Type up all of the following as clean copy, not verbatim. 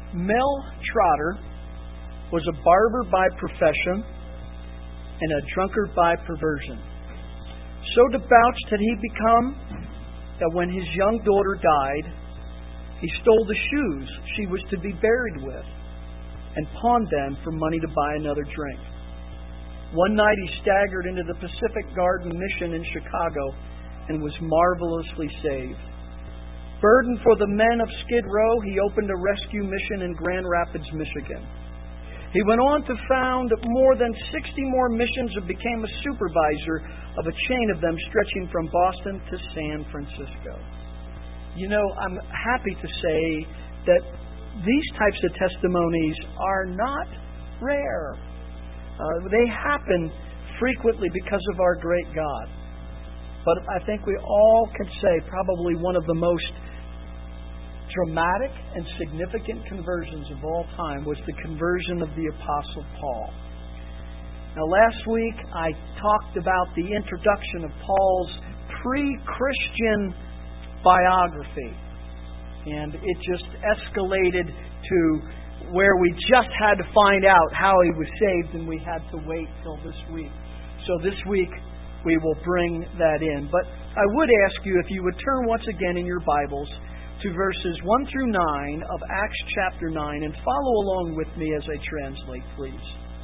Mel Trotter was a barber by profession and a drunkard by perversion. So debauched had he become that when his young daughter died, he stole the shoes she was to be buried with and pawned them for money to buy another drink. One night he staggered into the Pacific Garden Mission in Chicago and was marvelously saved. Burdened for the men of Skid Row, he opened a rescue mission in Grand Rapids, Michigan. He went on to found more than 60 more missions and became a supervisor of a chain of them stretching from Boston to San Francisco. You know, I'm happy to say that these types of testimonies are not rare. They happen frequently because of our great God. But I think we all can say probably one of the most dramatic and significant conversions of all time was the conversion of the Apostle Paul. Now, last week I talked about the introduction of Paul's pre-Christian biography, and it just escalated to where we just had to find out how he was saved, and we had to wait till this week. So this week we will bring that in. But I would ask you if you would turn once again in your Bibles to verses 1 through 9 of Acts chapter 9 and follow along with me as I translate, please.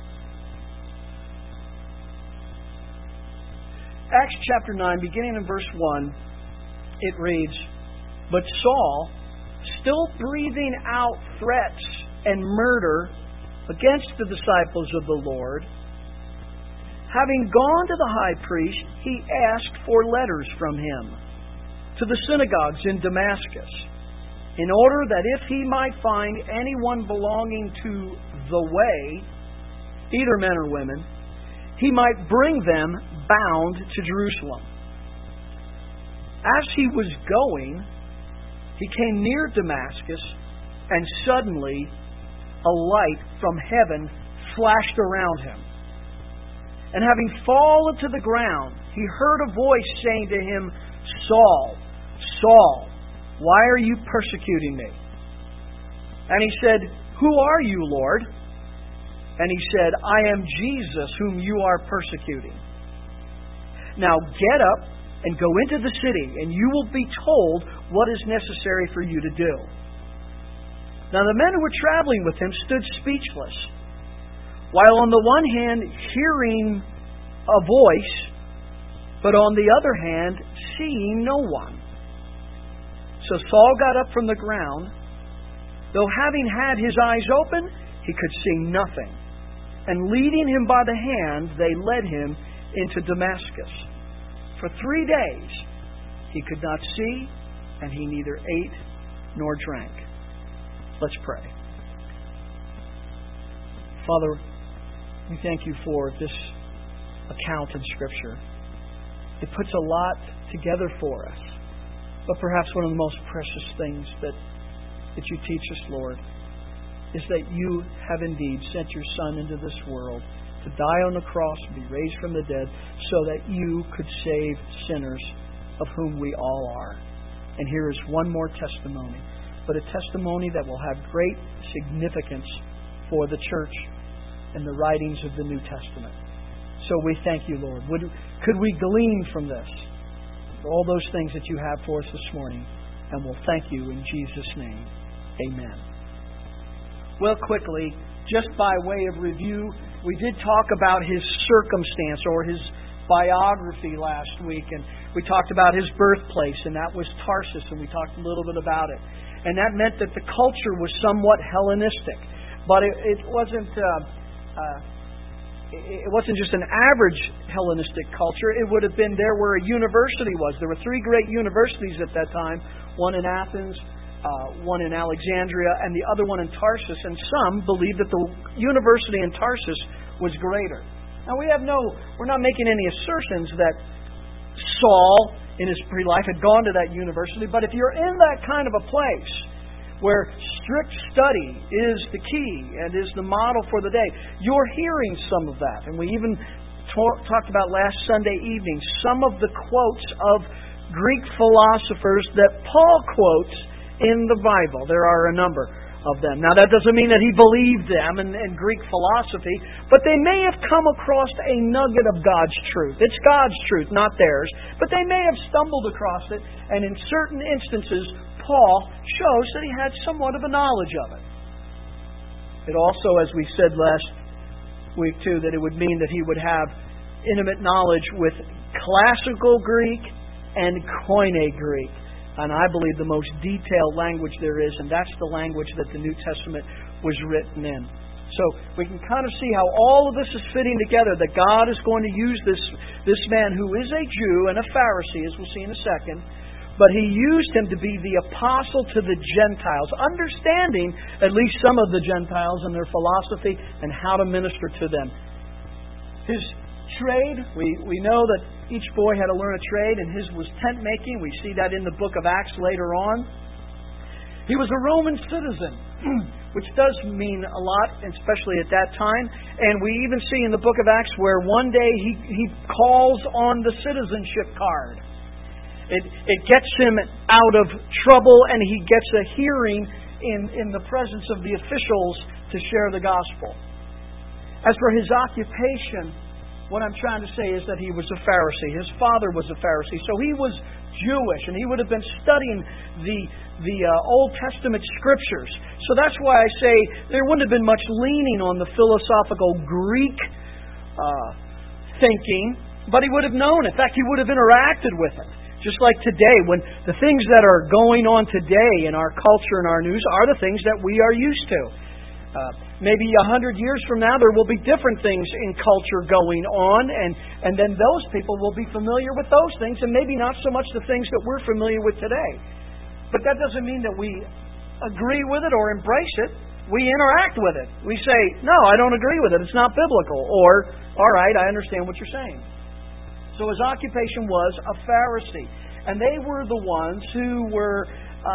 Acts chapter 9, beginning in verse 1, it reads, "But Saul, still breathing out threats and murder against the disciples of the Lord, having gone to the high priest, he asked for letters from him to the synagogues in Damascus, in order that if he might find anyone belonging to the way, either men or women, he might bring them bound to Jerusalem. As he was going, he came near Damascus, and suddenly a light from heaven flashed around him. And having fallen to the ground, he heard a voice saying to him, 'Saul, Saul, why are you persecuting me?' And he said, 'Who are you, Lord?' And he said, 'I am Jesus, whom you are persecuting. Now get up and go into the city, and you will be told what is necessary for you to do.' Now the men who were traveling with him stood speechless, while on the one hand hearing a voice, but on the other hand seeing no one. So Saul got up from the ground. Though having had his eyes open, he could see nothing. And leading him by the hand, they led him into Damascus. For 3 days he could not see, and he neither ate nor drank." Let's pray. Father, we thank you for this account in Scripture. It puts a lot together for us. But perhaps one of the most precious things that you teach us, Lord, is that you have indeed sent your Son into this world to die on the cross and be raised from the dead so that you could save sinners, of whom we all are. And here is one more testimony, but a testimony that will have great significance for the church and the writings of the New Testament. So we thank you, Lord. Could we glean from this all those things that you have for us this morning? And we'll thank you in Jesus' name. Amen. Well, quickly, just by way of review, we did talk about his circumstance or his biography last week, and we talked about his birthplace, and that was Tarsus, and we talked a little bit about it. And that meant that the culture was somewhat Hellenistic, but it wasn't just an average Hellenistic culture. It would have been there where a university was. There were 3 great universities at that time, one in Athens, one in Alexandria, and the other one in Tarsus. And some believed that the university in Tarsus was greater. Now we're not making any assertions that Saul in his pre-life had gone to that university, but if you're in that kind of a place where strict study is the key and is the model for the day, you're hearing some of that. And we even talked about last Sunday evening some of the quotes of Greek philosophers that Paul quotes in the Bible. There are a number. of them. Now, that doesn't mean that he believed them in Greek philosophy, but they may have come across a nugget of God's truth. It's God's truth, not theirs. But they may have stumbled across it, and in certain instances, Paul shows that he had somewhat of a knowledge of it. It also, as we said last week too, that it would mean that he would have intimate knowledge with classical Greek and Koine Greek. And I believe the most detailed language there is, and that's the language that the New Testament was written in. So we can kind of see how all of this is fitting together, that God is going to use this man who is a Jew and a Pharisee, as we'll see in a second, but He used him to be the apostle to the Gentiles, understanding at least some of the Gentiles and their philosophy and how to minister to them. His trade, we know that each boy had to learn a trade, and his was tent making. We see that in the book of Acts later on. He was a Roman citizen, which does mean a lot, especially at that time. And we even see in the book of Acts where one day he calls on the citizenship card. It gets him out of trouble, and he gets a hearing in the presence of the officials to share the gospel. As for his occupation, what I'm trying to say is that he was a Pharisee. His father was a Pharisee, so he was Jewish, and he would have been studying the Old Testament Scriptures. So that's why I say there wouldn't have been much leaning on the philosophical Greek thinking, but he would have known. In fact, he would have interacted with it. Just like today, when the things that are going on today in our culture and our news are the things that we are used to. Maybe 100 years from now, there will be different things in culture going on, and then those people will be familiar with those things, and maybe not so much the things that we're familiar with today. But that doesn't mean that we agree with it or embrace it. We interact with it. We say, no, I don't agree with it. It's not biblical. Or, all right, I understand what you're saying. So his occupation was a Pharisee. And they were the ones who were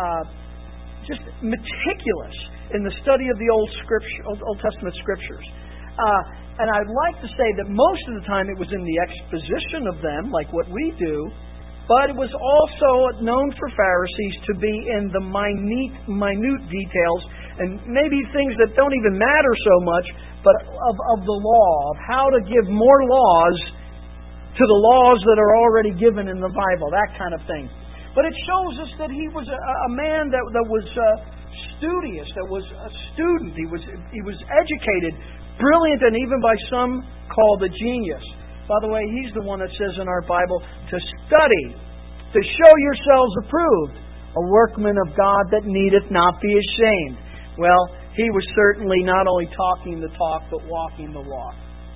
just meticulous in the study of the Old Testament Scriptures. And I'd like to say that most of the time it was in the exposition of them, like what we do, but it was also known for Pharisees to be in the minute details, and maybe things that don't even matter so much, but of the law, of how to give more laws to the laws that are already given in the Bible, that kind of thing. But it shows us that he was a man that was studious, that was a student. He was educated, brilliant, and even by some called a genius. By the way, he's the one that says in our Bible to study, to show yourselves approved, a workman of God that needeth not be ashamed. Well, he was certainly not only talking the talk, but walking the walk.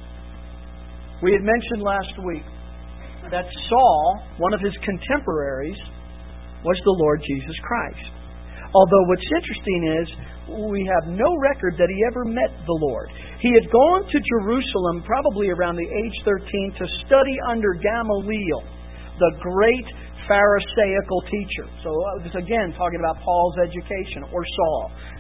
We had mentioned last week that Saul, one of his contemporaries, was the Lord Jesus Christ. Although what's interesting is we have no record that he ever met the Lord. He had gone to Jerusalem probably around the age 13 to study under Gamaliel, the great Pharisaical teacher. So this again talking about Paul's education, or Saul.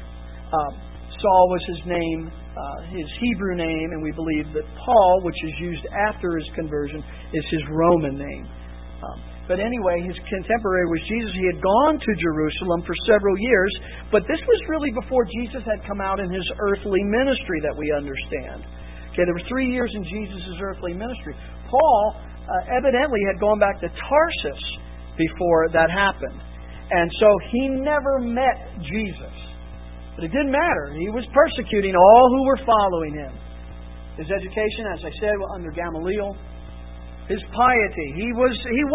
Saul was his name, his Hebrew name, and we believe that Paul, which is used after his conversion, is his Roman name. But anyway, his contemporary was Jesus. He had gone to Jerusalem for several years, but this was really before Jesus had come out in his earthly ministry that we understand. Okay, there were 3 years in Jesus' earthly ministry. Paul evidently had gone back to Tarsus before that happened. And so he never met Jesus. But it didn't matter. He was persecuting all who were following him. His education, as I said, under Gamaliel. His piety. He was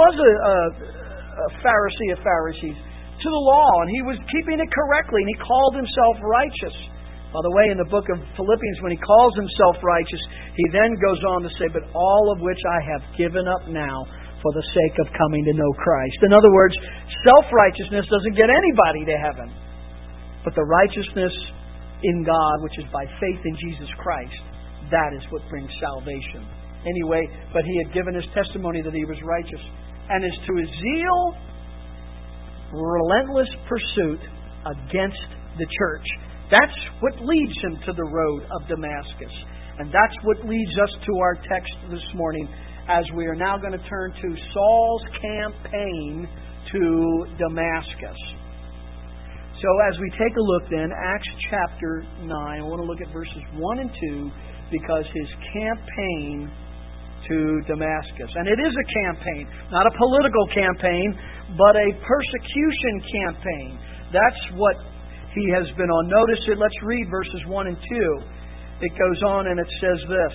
a Pharisee of Pharisees to the law, and he was keeping it correctly, and he called himself righteous. By the way, in the book of Philippians, when he calls himself righteous, he then goes on to say, but all of which I have given up now for the sake of coming to know Christ. In other words, self-righteousness doesn't get anybody to heaven. But the righteousness in God, which is by faith in Jesus Christ, that is what brings salvation. Anyway, but he had given his testimony that he was righteous. And as to his zeal, relentless pursuit against the church. That's what leads him to the road of Damascus. And that's what leads us to our text this morning, as we are now going to turn to Saul's campaign to Damascus. So as we take a look then, Acts chapter 9, I want to look at verses 1 and 2 because his campaign to Damascus. And it is a campaign, not a political campaign, but a persecution campaign. That's what he has been on. Notice it. Let's read verses 1 and 2. It goes on and it says this.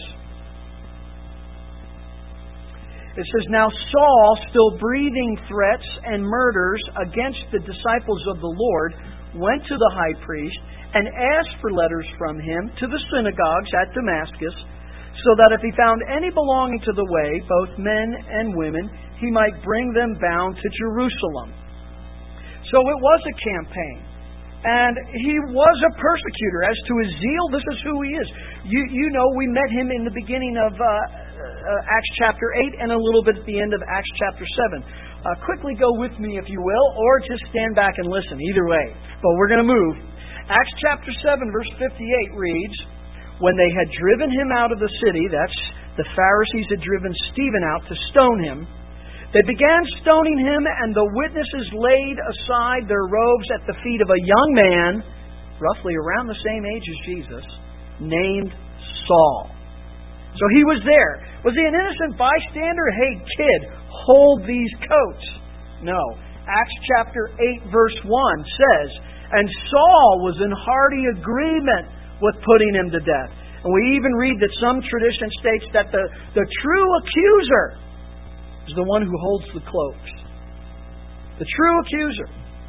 It says, Now Saul, still breathing threats and murders against the disciples of the Lord, went to the high priest and asked for letters from him to the synagogues at Damascus, so that if he found any belonging to the way, both men and women, he might bring them bound to Jerusalem. So it was a campaign. And he was a persecutor. As to his zeal, this is who he is. You know, we met him in the beginning of Acts chapter 8 and a little bit at the end of Acts chapter 7. Quickly go with me, if you will, or just stand back and listen. Either way. But we're going to move. Acts chapter 7, verse 58 reads, When they had driven him out of the city, that's the Pharisees had driven Stephen out to stone him, they began stoning him, and the witnesses laid aside their robes at the feet of a young man, roughly around the same age as Jesus, named Saul. So he was there. Was he an innocent bystander? Hey, kid, hold these coats. No. Acts chapter 8, verse 1 says, And Saul was in hearty agreement with putting him to death. And we even read that some tradition states that the true accuser is the one who holds the cloaks. The true accuser.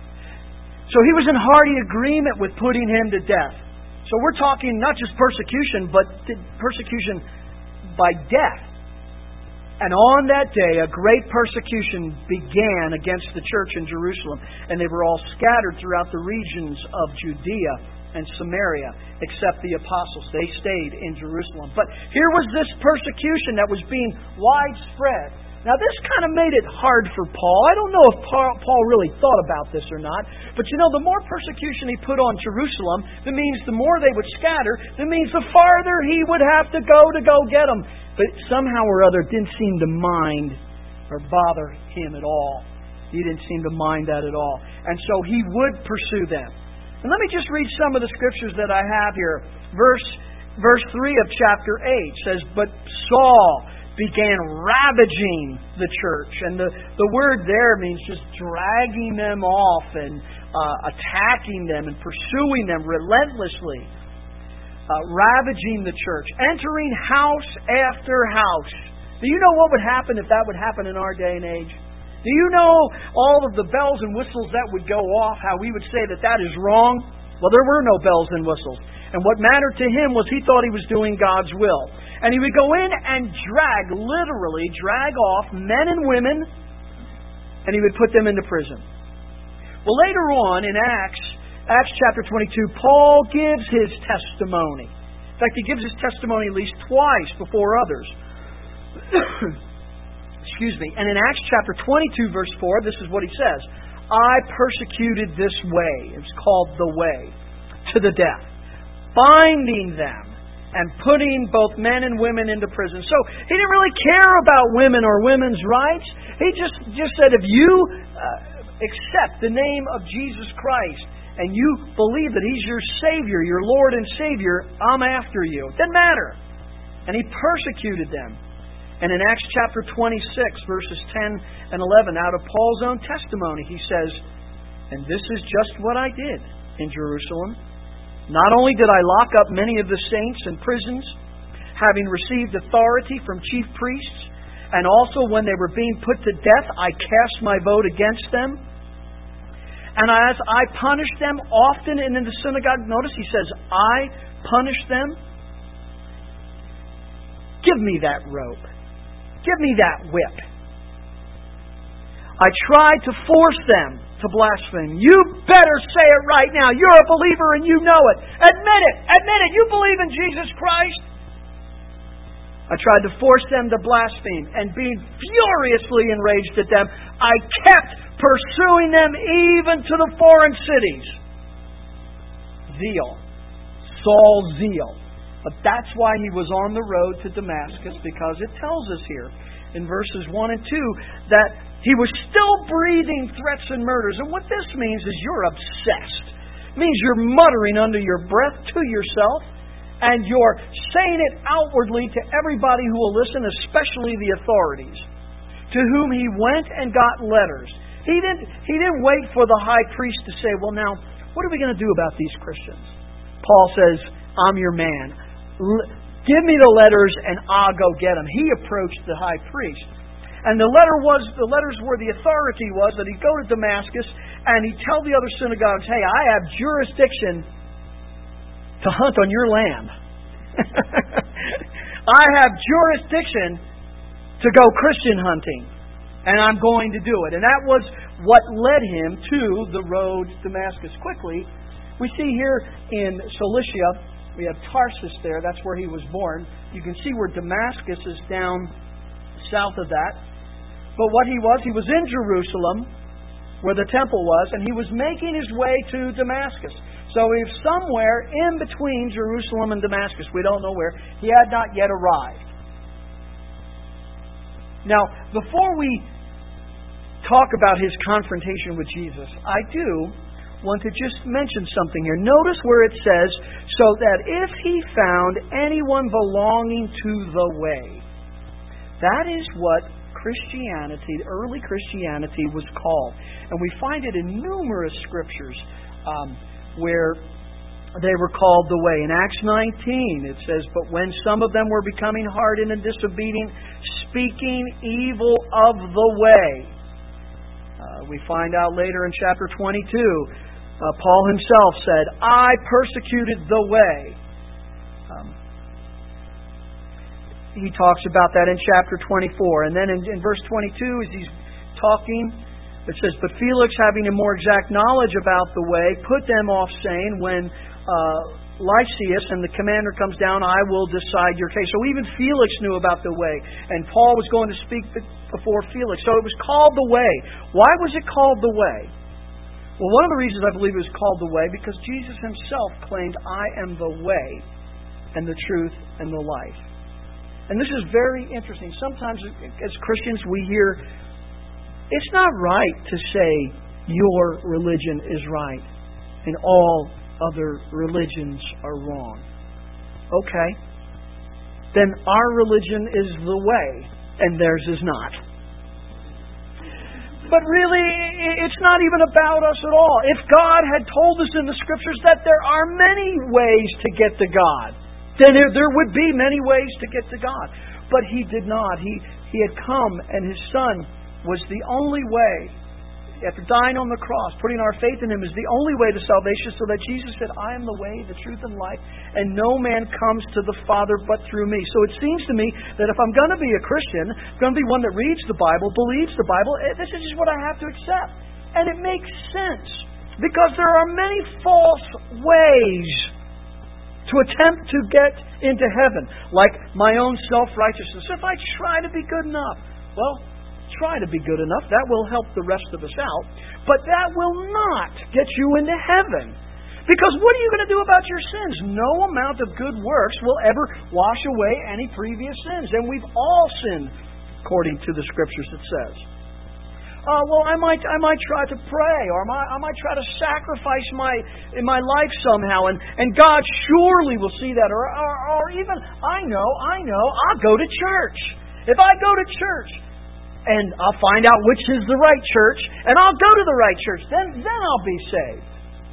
So he was in hearty agreement with putting him to death. So we're talking not just persecution, but persecution by death. And on that day, a great persecution began against the church in Jerusalem. And they were all scattered throughout the regions of Judea and Samaria, except the apostles. They stayed in Jerusalem. But here was this persecution that was being widespread. Now, this kind of made it hard for Paul. I don't know if Paul really thought about this or not. But you know, the more persecution he put on Jerusalem, that means the more they would scatter, that means the farther he would have to go get them. But somehow or other, it didn't seem to mind or bother him at all. He didn't seem to mind that at all. And so he would pursue them. And let me just read some of the scriptures that I have here. Verse 3 of chapter 8 says, But Saul began ravaging the church. And the word there means just dragging them off and attacking them and pursuing them relentlessly. Ravaging the church. Entering house after house. Do you know what would happen if that would happen in our day and age? Do you know all of the bells and whistles that would go off, how we would say that is wrong? Well, there were no bells and whistles. And what mattered to him was he thought he was doing God's will. And he would go in and literally drag off men and women, and he would put them into prison. Well, later on in Acts chapter 22, Paul gives his testimony. In fact, he gives his testimony at least twice before others. Excuse me. And in Acts chapter 22, verse 4, this is what he says. I persecuted this way. It's called the way. To the death. Binding them and putting both men and women into prison. So he didn't really care about women or women's rights. He just said, if you accept the name of Jesus Christ and you believe that He's your Savior, your Lord and Savior, I'm after you. It doesn't matter. And he persecuted them. And in Acts chapter 26, verses 10 and 11, out of Paul's own testimony, he says, And this is just what I did in Jerusalem. Not only did I lock up many of the saints in prisons, having received authority from chief priests, and also when they were being put to death, I cast my vote against them. And as I punished them often and in the synagogue, notice he says, I punished them. Give me that rope. Give me that whip. I tried to force them to blaspheme. You better say it right now. You're a believer and you know it. Admit it. Admit it. You believe in Jesus Christ. I tried to force them to blaspheme, and being furiously enraged at them, I kept pursuing them even to the foreign cities. Zeal. Saul's zeal. But that's why he was on the road to Damascus, because it tells us here in verses 1 and 2 that he was still breathing threats and murders. And what this means is you're obsessed. It means you're muttering under your breath to yourself, and you're saying it outwardly to everybody who will listen, especially the authorities, to whom he went and got letters. He didn't wait for the high priest to say, well, now, what are we going to do about these Christians? Paul says, I'm your man. Give me the letters and I'll go get them. He approached the high priest. And the letters where the authority was that he'd go to Damascus and he'd tell the other synagogues, hey, I have jurisdiction to hunt on your land. I have jurisdiction to go Christian hunting. And I'm going to do it. And that was what led him to the road to Damascus. Quickly, we see here in Cilicia, we have Tarsus there. That's where he was born. You can see where Damascus is down south of that. But what he was in Jerusalem, where the temple was, and he was making his way to Damascus. So he was somewhere in between Jerusalem and Damascus. We don't know where. He had not yet arrived. Now, before we talk about his confrontation with Jesus, I do want to just mention something here. Notice where it says, so that if he found anyone belonging to the way. That is what Christianity, early Christianity, was called. And we find it in numerous scriptures where they were called the way. In Acts 19, it says, but when some of them were becoming hardened and disobedient, speaking evil of the way. We find out later in chapter 22, Paul himself said, I persecuted the way. He talks about that in chapter 24. And then in verse 22, as he's talking, it says, but Felix, having a more exact knowledge about the way, put them off, saying, when Lysias and the commander comes down, I will decide your case. So even Felix knew about the way. And Paul was going to speak before Felix. So it was called the way. Why was it called the way? Well, one of the reasons I believe it was called the way, because Jesus himself claimed, I am the way and the truth and the life. And this is very interesting. Sometimes as Christians we hear, it's not right to say your religion is right and all other religions are wrong. Okay. Then our religion is the way and theirs is not. But really, it's not even about us at all. If God had told us in the Scriptures that there are many ways to get to God, then there would be many ways to get to God. But He did not. He had come, and His Son was the only way. After dying on the cross, putting our faith in Him is the only way to salvation, so that Jesus said, I am the way, the truth, and life, and no man comes to the Father but through me. So it seems to me that if I'm going to be a Christian, I'm going to be one that reads the Bible, believes the Bible, this is just what I have to accept. And it makes sense, because there are many false ways to attempt to get into heaven, like my own self-righteousness. If I try to be good enough, well, try to be good enough. That will help the rest of us out. But that will not get you into heaven. Because what are you going to do about your sins? No amount of good works will ever wash away any previous sins. And we've all sinned, according to the Scriptures it says. Well, I might try to pray, or I might try to sacrifice my life somehow, and God surely will see that. Or even, I know, I'll go to church. If I go to church, and I'll find out which is the right church, and I'll go to the right church. Then I'll be saved.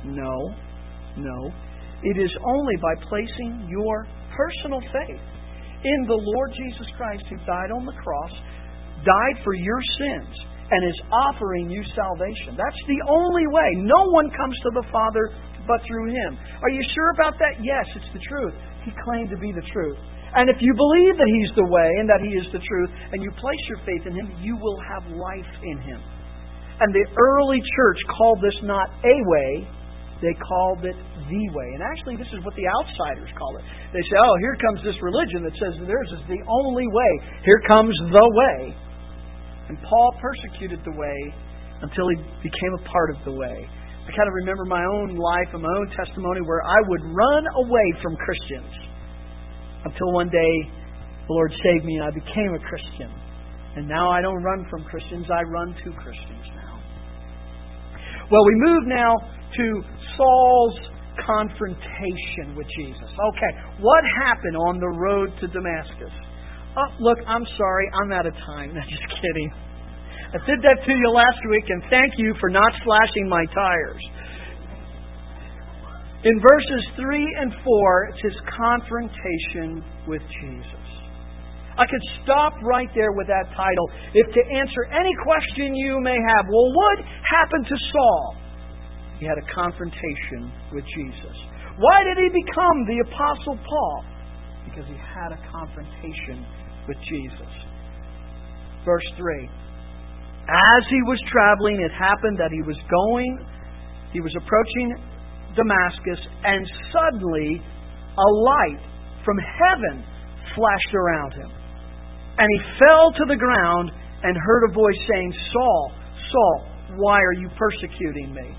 No. It is only by placing your personal faith in the Lord Jesus Christ, who died on the cross, died for your sins, and is offering you salvation. That's the only way. No one comes to the Father but through Him. Are you sure about that? Yes, it's the truth. He claimed to be the truth. And if you believe that He's the way and that He is the truth, and you place your faith in Him, you will have life in Him. And the early church called this not a way, they called it the way. And actually, this is what the outsiders call it. They say, oh, here comes this religion that says theirs is the only way. Here comes the way. And Paul persecuted the way until he became a part of the way. I kind of remember my own life and my own testimony where I would run away from Christians. Until one day, the Lord saved me and I became a Christian. And now I don't run from Christians, I run to Christians now. Well, we move now to Saul's confrontation with Jesus. Okay, what happened on the road to Damascus? Oh, look, I'm sorry, I'm out of time. No, just kidding. I did that to you last week, and thank you for not slashing my tires. In verses 3 and 4, it's his confrontation with Jesus. I could stop right there with that title if to answer any question you may have. Well, what happened to Saul? He had a confrontation with Jesus. Why did he become the Apostle Paul? Because he had a confrontation with Jesus. Verse 3. As he was traveling, it happened that he was approaching Damascus, and suddenly a light from heaven flashed around him. And he fell to the ground and heard a voice saying, Saul, Saul, why are you persecuting me?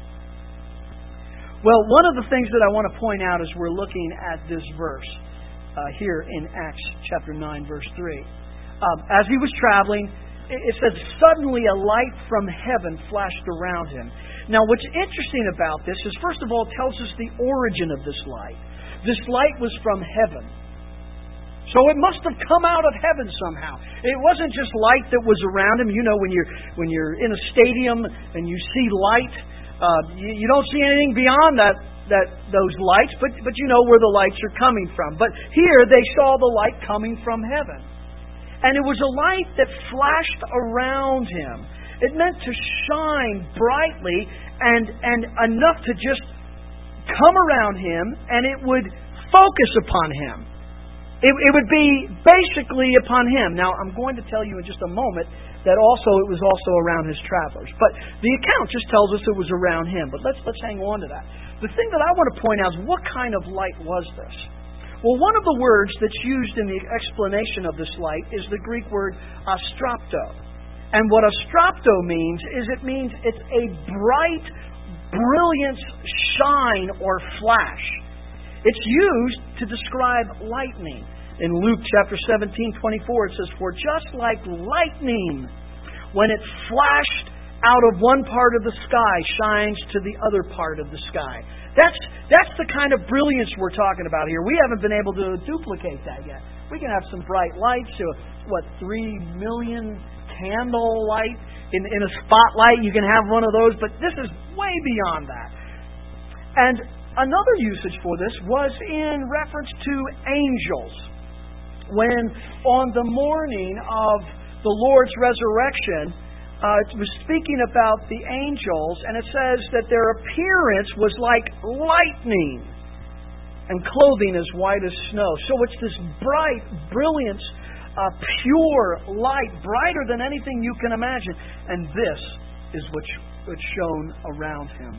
Well, one of the things that I want to point out as we're looking at this verse here in Acts chapter 9, verse 3. As he was traveling, it says, suddenly a light from heaven flashed around him. Now, what's interesting about this is, first of all, it tells us the origin of this light. This light was from heaven. So it must have come out of heaven somehow. It wasn't just light that was around him. You know, when you're in a stadium and you see light, you don't see anything beyond those lights, but you know where the lights are coming from. But here they saw the light coming from heaven. And it was a light that flashed around him. It meant to shine brightly and enough to just come around him, and it would focus upon him. It would be basically upon him. Now, I'm going to tell you in just a moment that it was also around his travelers. But the account just tells us it was around him. But let's hang on to that. The thing that I want to point out is, what kind of light was this? Well, one of the words that's used in the explanation of this light is the Greek word astropto. And what astropto means is it's a bright, brilliant shine or flash. It's used to describe lightning. In Luke chapter 17:24, it says, For just like lightning, when it flashed out of one part of the sky, shines to the other part of the sky. That's the kind of brilliance we're talking about here. We haven't been able to duplicate that yet. We can have some bright lights, 3 million candle light in a spotlight. You can have one of those, but this is way beyond that. And another usage for this was in reference to angels. When on the morning of the Lord's resurrection, it was speaking about the angels, and it says that their appearance was like lightning and clothing as white as snow. So it's this bright, brilliant, pure light, brighter than anything you can imagine. And this is what's shown around him.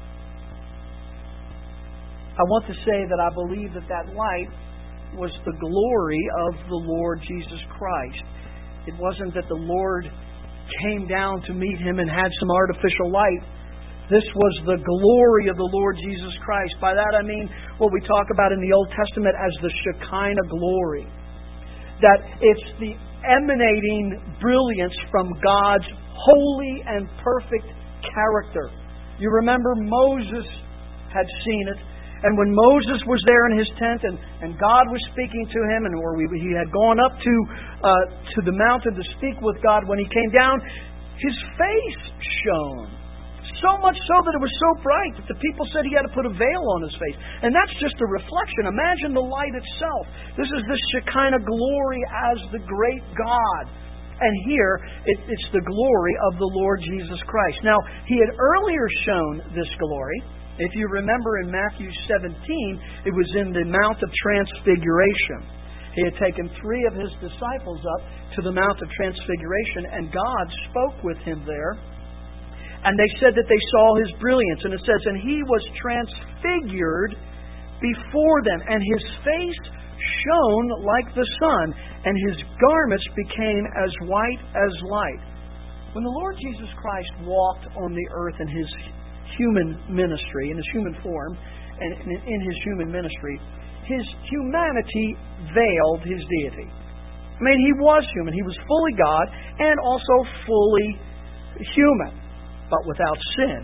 I want to say that I believe that light was the glory of the Lord Jesus Christ. It wasn't that the Lord came down to meet him and had some artificial light. This was the glory of the Lord Jesus Christ. By that I mean what we talk about in the Old Testament as the Shekinah glory. That it's the emanating brilliance from God's holy and perfect character. You remember Moses had seen it. And when Moses was there in his tent and God was speaking to him, he had gone up to the mountain to speak with God, when he came down, his face shone. So much so that it was so bright that the people said he had to put a veil on his face. And that's just a reflection. Imagine the light itself. This is the Shekinah glory as the great God. And here, it's the glory of the Lord Jesus Christ. Now, he had earlier shown this glory. If you remember in Matthew 17, it was in the Mount of Transfiguration. He had taken 3 of his disciples up to the Mount of Transfiguration, and God spoke with him there. And they said that they saw his brilliance. And it says, and he was transfigured before them, and his face shone like the sun, and his garments became as white as light. When the Lord Jesus Christ walked on the earth in his human ministry, in his human form, and in his human ministry, his humanity veiled his deity. I mean, he was human. He was fully God and also fully human, but without sin.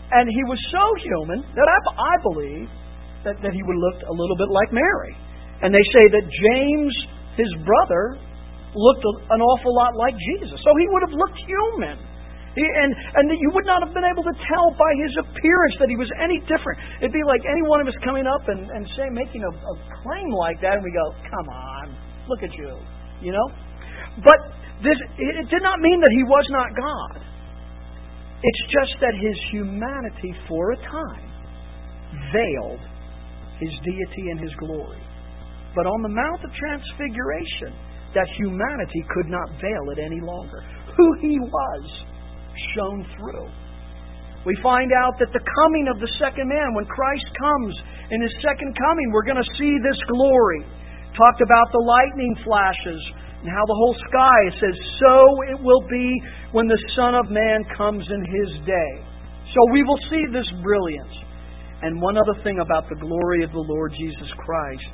And He was so human that I believe that He would have looked a little bit like Mary. And they say that James, his brother, looked an awful lot like Jesus. So He would have looked human. And you would not have been able to tell by His appearance that He was any different. It'd be like any one of us coming up and making a claim like that, and we go, come on, look at you. You know? But it did not mean that He was not God. It's just that His humanity for a time veiled His deity and His glory. But on the Mount of Transfiguration, that humanity could not veil it any longer. Who He was shone through. We find out that the coming of the second man, when Christ comes in His second coming, we're going to see this glory. Talked about the lightning flashes and how the whole sky, it says, so it will be when the Son of Man comes in His day. So we will see this brilliance. And one other thing about the glory of the Lord Jesus Christ,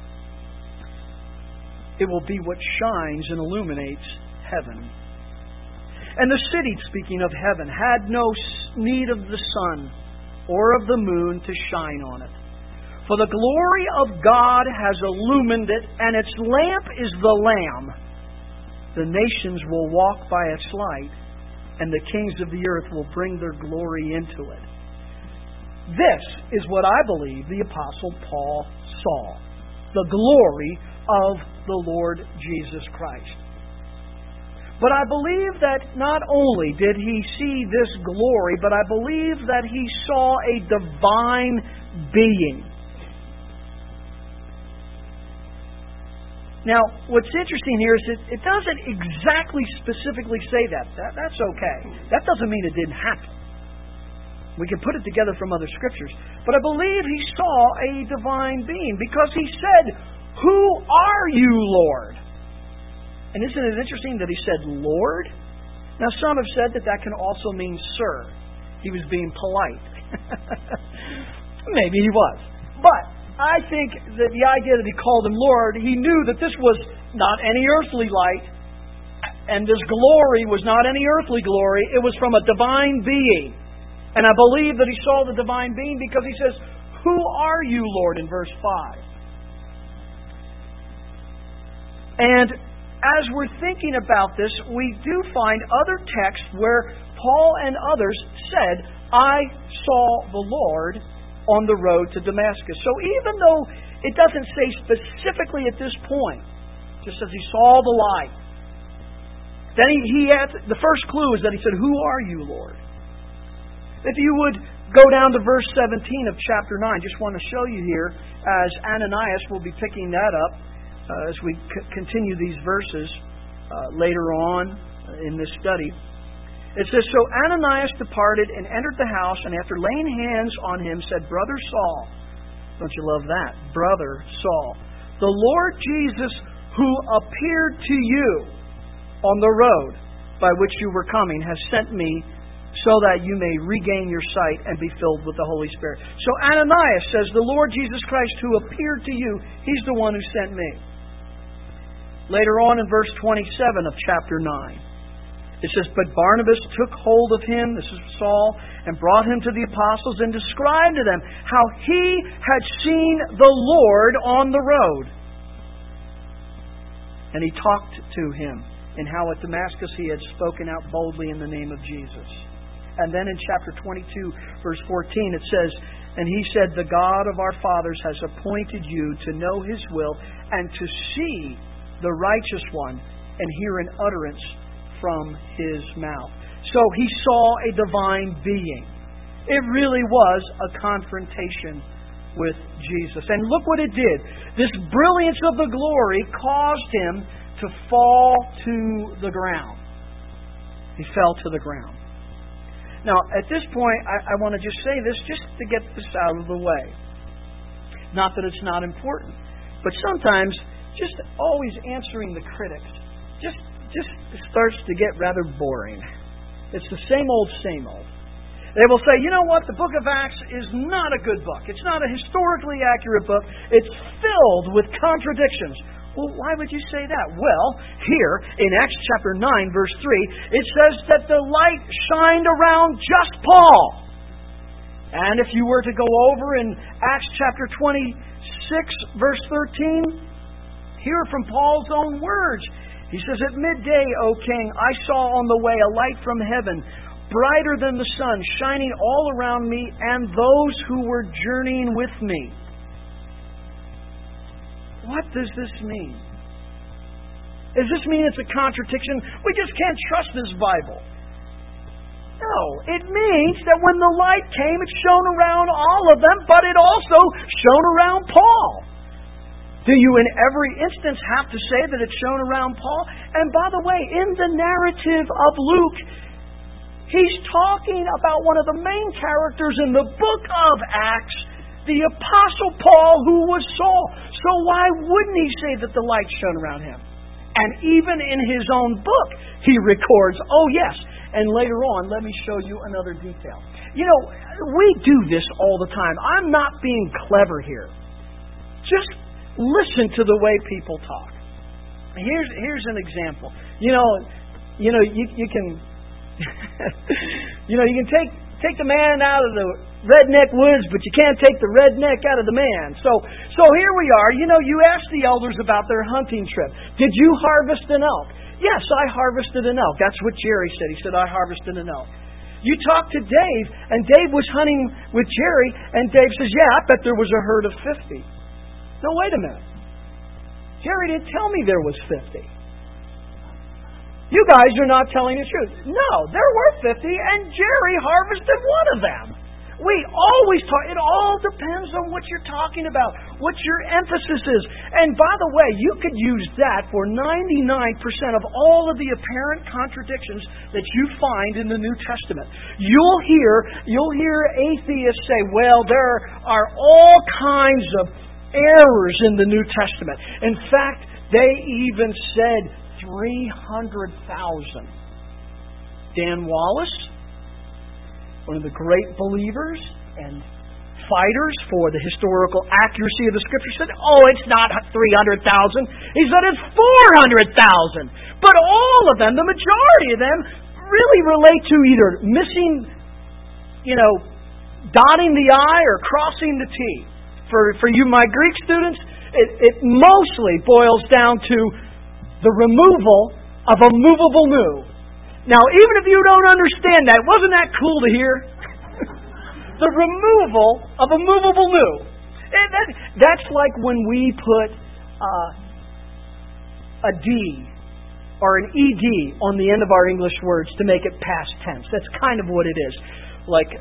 it will be what shines and illuminates heaven. And the city, speaking of heaven, had no need of the sun or of the moon to shine on it. For the glory of God has illumined it, and its lamp is the Lamb. The nations will walk by its light, and the kings of the earth will bring their glory into it. This is what I believe the Apostle Paul saw. The glory of the Lord Jesus Christ. But I believe that not only did he see this glory, but I believe that he saw a divine being. Now, what's interesting here is that it doesn't exactly specifically say that. That's okay. That doesn't mean it didn't happen. We can put it together from other scriptures. But I believe he saw a divine being because he said, "Who are you, Lord?" And isn't it interesting that he said, Lord? Now, some have said that can also mean sir. He was being polite. Maybe he was. But I think that the idea that he called him Lord, he knew that this was not any earthly light, and this glory was not any earthly glory. It was from a divine being. And I believe that he saw the divine being because he says, "Who are you, Lord?" in verse 5. And as we're thinking about this, we do find other texts where Paul and others said, "I saw the Lord on the road to Damascus." So even though it doesn't say specifically at this point, just as he saw the light, then he had the first clue is that he said, "Who are you, Lord?" If you would go down to verse 17 of chapter 9, just want to show you here, as Ananias will be picking that up as we continue these verses later on in this study. It says, "So Ananias departed and entered the house, and after laying hands on him, said, 'Brother Saul,'" don't you love that? "Brother Saul, the Lord Jesus, who appeared to you on the road by which you were coming, has sent me so that you may regain your sight and be filled with the Holy Spirit." So Ananias says, the Lord Jesus Christ who appeared to you, He's the one who sent me. Later on in verse 27 of chapter 9, it says, "But Barnabas took hold of him," this is Saul, "and brought him to the apostles and described to them how he had seen the Lord on the road. And he talked to him, and how at Damascus he had spoken out boldly in the name of Jesus." And then in chapter 22, verse 14, it says, "And he said, 'The God of our fathers has appointed you to know His will and to see the righteous one and hear an utterance from His mouth.'" So he saw a divine being. It really was a confrontation with Jesus. And look what it did. This brilliance of the glory caused him to fall to the ground. He fell to the ground. Now, at this point, I want to just say this just to get this out of the way. Not that it's not important, but sometimes just always answering the critics just starts to get rather boring. It's the same old, same old. They will say, "You know what? The book of Acts is not a good book. It's not a historically accurate book. It's filled with contradictions." Well, why would you say that? Well, here in Acts chapter 9, verse 3, it says that the light shined around just Paul. And if you were to go over in Acts chapter 26, verse 13, hear from Paul's own words. He says, "At midday, O king, I saw on the way a light from heaven, brighter than the sun, shining all around me and those who were journeying with me." What does this mean? Does this mean it's a contradiction? We just can't trust this Bible. No, it means that when the light came, it shone around all of them, but it also shone around Paul. Do you in every instance have to say that it shone around Paul? And by the way, in the narrative of Luke, he's talking about one of the main characters in the book of Acts, the Apostle Paul, who was Saul. So why wouldn't he say that the light shone around him? And even in his own book, he records, oh yes. And later on, let me show you another detail. You know, we do this all the time. I'm not being clever here. Just listen to the way people talk. Here's an example. You can you can take the man out of the redneck woods, but you can't take the redneck out of the man. So here we are. You ask the elders about their hunting trip. Did you harvest an elk? Yes, I harvested an elk. That's what Jerry said. He said, I harvested an elk. You talk to Dave, and Dave was hunting with Jerry, and Dave says, yeah, I bet there was a herd of 50. No, wait a minute. Jerry didn't tell me there was 50. You guys are not telling the truth. No, there were 50, and Jerry harvested one of them. We always talk. It all depends on what you're talking about, what your emphasis is. And by the way, you could use that for 99% of all of the apparent contradictions that you find in the New Testament. You'll hear atheists say, well, there are all kinds of errors in the New Testament. In fact, they even said 300,000. Dan Wallace, one of the great believers and fighters for the historical accuracy of the Scripture, said, oh, it's not 300,000. He said it's 400,000. But all of them, the majority of them, really relate to either missing, dotting the I or crossing the T. For you, my Greek students, it mostly boils down to the removal of a movable nu. Now, even if you don't understand that, wasn't that cool to hear? The removal of a movable nu. That's like when we put a D or an ED on the end of our English words to make it past tense. That's kind of what it is. Like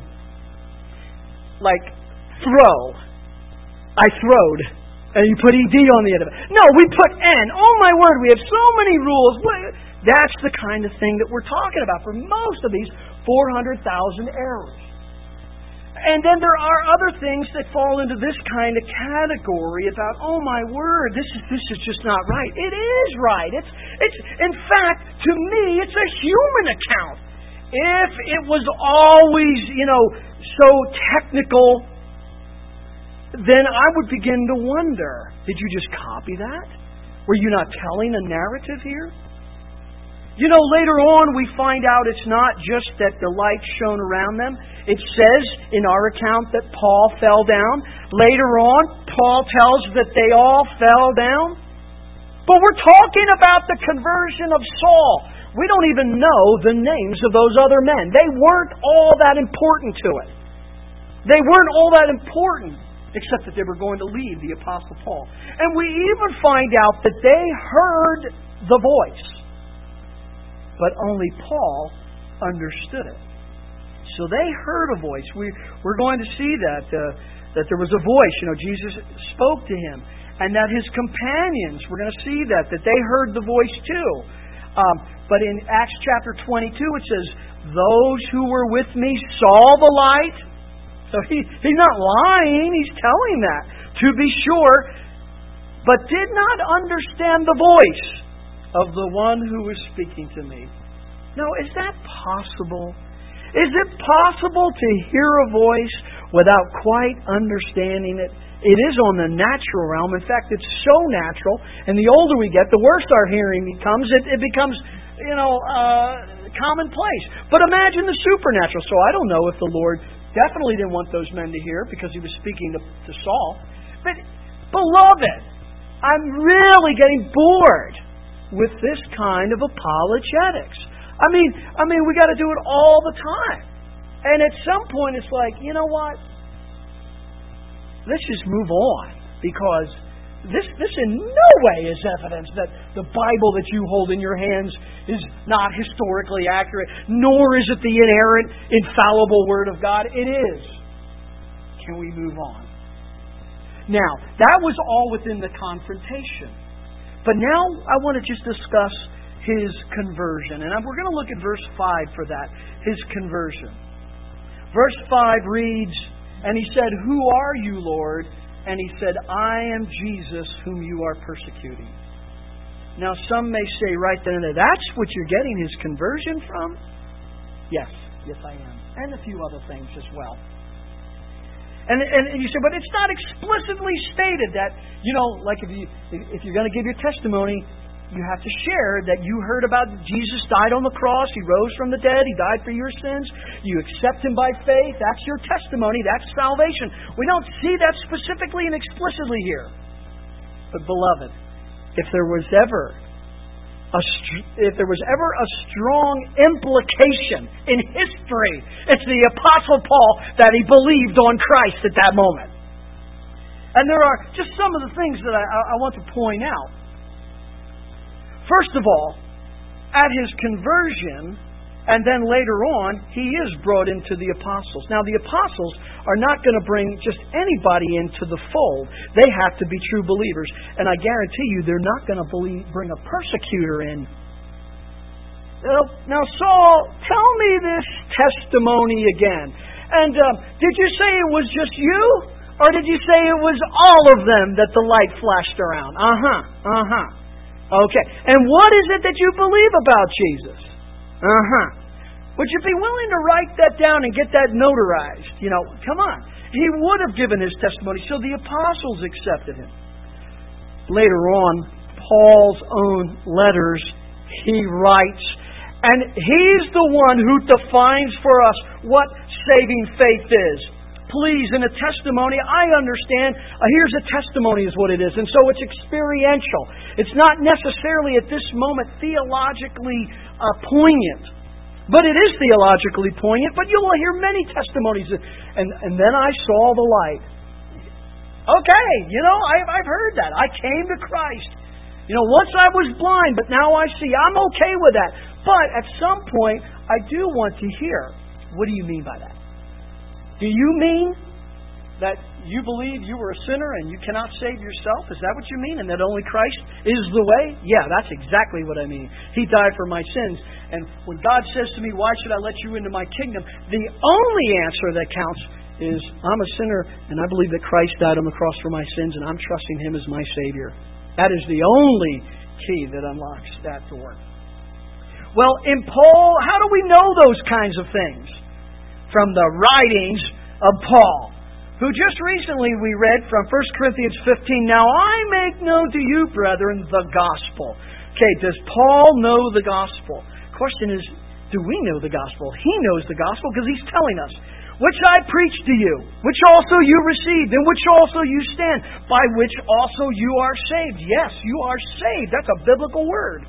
throw. I throwed. And you put ED on the end of it. No, we put N. Oh my word, we have so many rules. That's the kind of thing that we're talking about for most of these 400,000 errors. And then there are other things that fall into this kind of category about, oh my word, this is just not right. It is right. It's in fact, to me, it's a human account. If it was always, so technical, then I would begin to wonder, did you just copy that? Were you not telling a narrative here? Later on we find out it's not just that the light shone around them. It says in our account that Paul fell down. Later on, Paul tells that they all fell down. But we're talking about the conversion of Saul. We don't even know the names of those other men. They weren't all that important to it. They weren't all that important, except that they were going to leave the Apostle Paul. And we even find out that they heard the voice. But only Paul understood it. So they heard a voice. We're going to see that there was a voice. Jesus spoke to him. And that his companions, we're going to see that they heard the voice too. But in Acts chapter 22 it says, those who were with me saw the light. So he's not lying. He's telling that, to be sure, but did not understand the voice of the one who was speaking to me. Now, is that possible? Is it possible to hear a voice without quite understanding it? It is on the natural realm. In fact, it's so natural, and the older we get, the worse our hearing becomes. It becomes, commonplace. But imagine the supernatural. So I don't know if the Lord Definitely didn't want those men to hear because he was speaking to Saul. But, beloved, I'm really getting bored with this kind of apologetics. I mean, we got to do it all the time. And at some point it's like, you know what? Let's just move on, because this in no way is evidence that the Bible that you hold in your hands is not historically accurate, nor is it the inerrant, infallible Word of God. It is. Can we move on? Now, that was all within the confrontation. But now I want to just discuss his conversion. And we're going to look at verse 5 for that, his conversion. Verse 5 reads, "And he said, 'Who are you, Lord?' And he said, 'I am Jesus whom you are persecuting.'" Now some may say right then and there, that's what you're getting his conversion from? Yes I am. And a few other things as well. And you say, but it's not explicitly stated that, like if you're going to give your testimony, you have to share that you heard about Jesus died on the cross, He rose from the dead, He died for your sins, you accept Him by faith, that's your testimony, that's salvation. We don't see that specifically and explicitly here. But beloved, if there was ever a strong implication in history, it's the Apostle Paul that he believed on Christ at that moment. And there are just some of the things that I want to point out. First of all, at his conversion, and then later on, he is brought into the apostles. Now, the apostles are not going to bring just anybody into the fold. They have to be true believers. And I guarantee you, they're not going to bring a persecutor in. Now, Saul, tell me this testimony again. And did you say it was just you? Or did you say it was all of them that the light flashed around? Okay. And what is it that you believe about Jesus? Would you be willing to write that down and get that notarized? Come on. He would have given his testimony, so the apostles accepted him. Later on, Paul's own letters, he writes, and he's the one who defines for us what saving faith is. Please, in a testimony, I understand, here's a testimony is what it is. And so it's experiential. It's not necessarily at this moment theologically poignant. But it is theologically poignant, but you will hear many testimonies. And then I saw the light. Okay, I've heard that. I came to Christ. Once I was blind, but now I see. I'm okay with that. But at some point, I do want to hear, what do you mean by that? Do you mean that you believe you were a sinner and you cannot save yourself? Is that what you mean? And that only Christ is the way? Yeah, that's exactly what I mean. He died for my sins. And when God says to me, why should I let you into my kingdom? The only answer that counts is, I'm a sinner and I believe that Christ died on the cross for my sins and I'm trusting Him as my Savior. That is the only key that unlocks that door. Well, in Paul, how do we know those kinds of things? From the writings of Paul, who just recently we read from 1 Corinthians 15, "Now I make known to you, brethren, the gospel." Okay, does Paul know the gospel? Question is, do we know the gospel? He knows the gospel because he's telling us, "Which I preached to you, which also you received, in which also you stand, by which also you are saved." Yes, you are saved. That's a biblical word.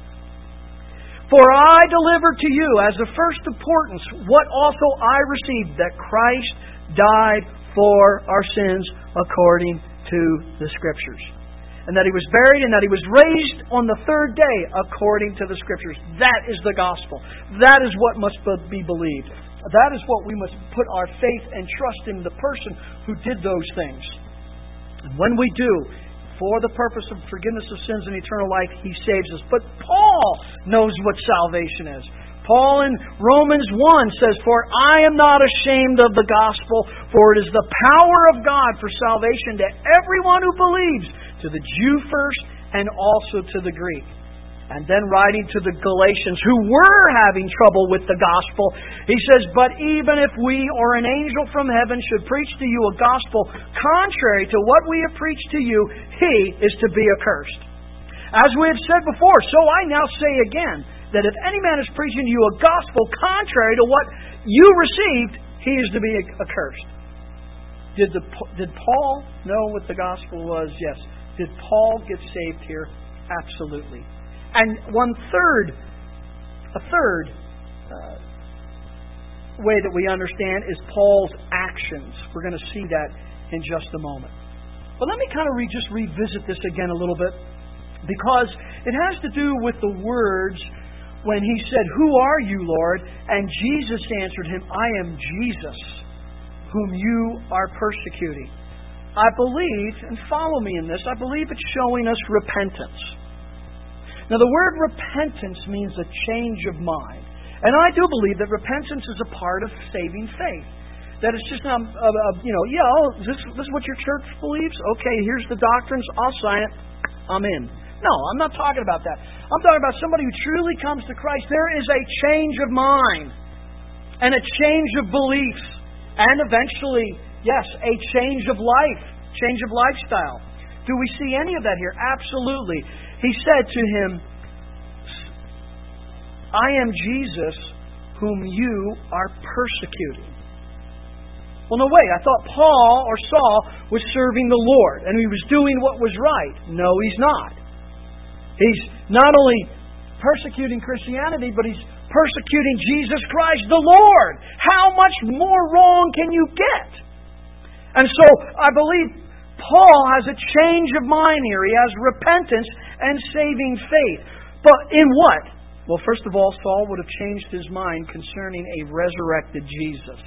"For I delivered to you as of first importance what also I received, that Christ died for our sins according to the Scriptures. And that He was buried and that He was raised on the third day according to the Scriptures." That is the gospel. That is what must be believed. That is what we must put our faith and trust in, the person who did those things. And when we do, for the purpose of forgiveness of sins and eternal life, He saves us. But Paul knows what salvation is. Paul in Romans 1 says, "For I am not ashamed of the gospel, for it is the power of God for salvation to everyone who believes, to the Jew first and also to the Greek." And then writing to the Galatians who were having trouble with the gospel, he says, "But even if we or an angel from heaven should preach to you a gospel contrary to what we have preached to you, he is to be accursed." As we have said before, so I now say again, that if any man is preaching to you a gospel contrary to what you received, he is to be accursed. Did Paul know what the gospel was? Yes. Did Paul get saved here? Absolutely. And a third way that we understand is Paul's actions. We're going to see that in just a moment. But let me kind of just revisit this again a little bit, because it has to do with the words when he said, "Who are you, Lord?" And Jesus answered him, "I am Jesus, whom you are persecuting." I believe, and follow me in this, I believe it's showing us repentance. Now, the word repentance means a change of mind. And I do believe that repentance is a part of saving faith. That it's just not, is this what your church believes? Okay, here's the doctrines, I'll sign it, I'm in. No, I'm not talking about that. I'm talking about somebody who truly comes to Christ. There is a change of mind and a change of beliefs and eventually, yes, a change of life, change of lifestyle. Do we see any of that here? Absolutely. He said to him, "I am Jesus, whom you are persecuting." Well, no, wait. I thought Paul or Saul was serving the Lord and he was doing what was right. No, he's not. He's not only persecuting Christianity, but he's persecuting Jesus Christ, the Lord. How much more wrong can you get? And so I believe Paul has a change of mind here. He has repentance and saving faith. But in what? Well, first of all, Saul would have changed his mind concerning a resurrected Jesus.